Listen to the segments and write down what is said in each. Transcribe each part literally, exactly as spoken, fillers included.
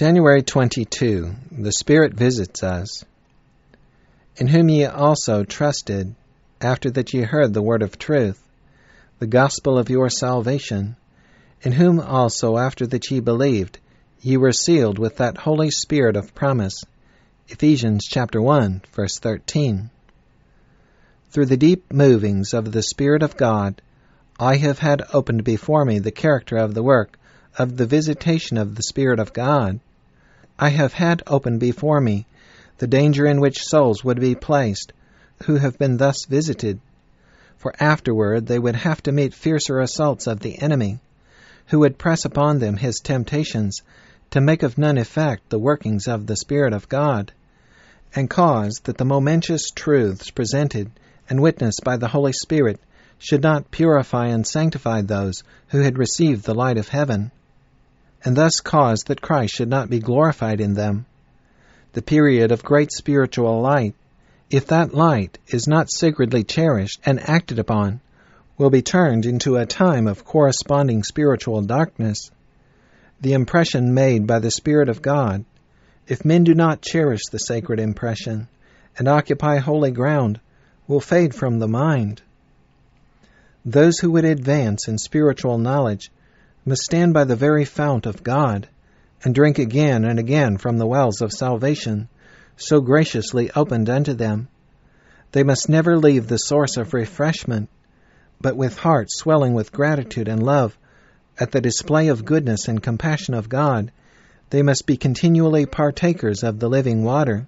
January twenty-second. The Spirit visits us. In whom ye also trusted, after that ye heard the word of truth, the gospel of your salvation, in whom also after that ye believed, ye were sealed with that Holy Spirit of promise. Ephesians chapter one, verse thirteen. Through the deep movings of the Spirit of God, I have had opened before me the character of the work of the visitation of the Spirit of God. I have had opened before me the danger in which souls would be placed, who have been thus visited, for afterward they would have to meet fiercer assaults of the enemy, who would press upon them his temptations to make of none effect the workings of the Spirit of God, and cause that the momentous truths presented and witnessed by the Holy Spirit should not purify and sanctify those who had received the light of heaven, and thus cause that Christ should not be glorified in them. The period of great spiritual light, if that light is not sacredly cherished and acted upon, will be turned into a time of corresponding spiritual darkness. The impression made by the Spirit of God, if men do not cherish the sacred impression and occupy holy ground, will fade from the mind. Those who would advance in spiritual knowledge must stand by the very fount of God and drink again and again from the wells of salvation, so graciously opened unto them. They must never leave the source of refreshment, but with hearts swelling with gratitude and love at the display of goodness and compassion of God, they must be continually partakers of the living water.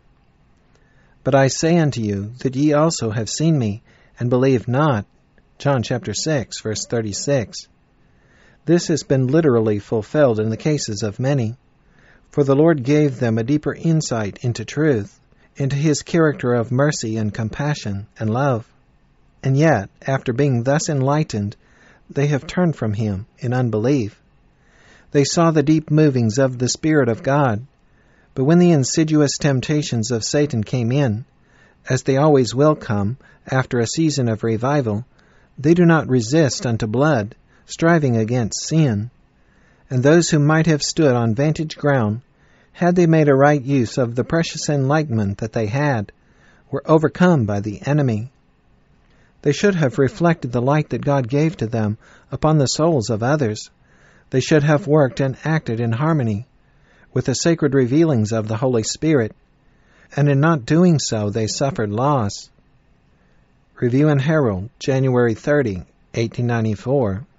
But I say unto you that ye also have seen me, and believe not. John chapter six, verse thirty-six. This has been literally fulfilled in the cases of many, for the Lord gave them a deeper insight into truth, into his character of mercy and compassion and love. And yet, after being thus enlightened, they have turned from him in unbelief. They saw the deep movings of the Spirit of God, but when the insidious temptations of Satan came in, as they always will come after a season of revival, they do not resist unto blood, striving against sin. And those who might have stood on vantage ground, had they made a right use of the precious enlightenment that they had, were overcome by the enemy. They should have reflected the light that God gave to them upon the souls of others. They should have worked and acted in harmony with the sacred revealings of the Holy Spirit, and in not doing so they suffered loss. Review and Herald, January thirtieth, eighteen ninety-four.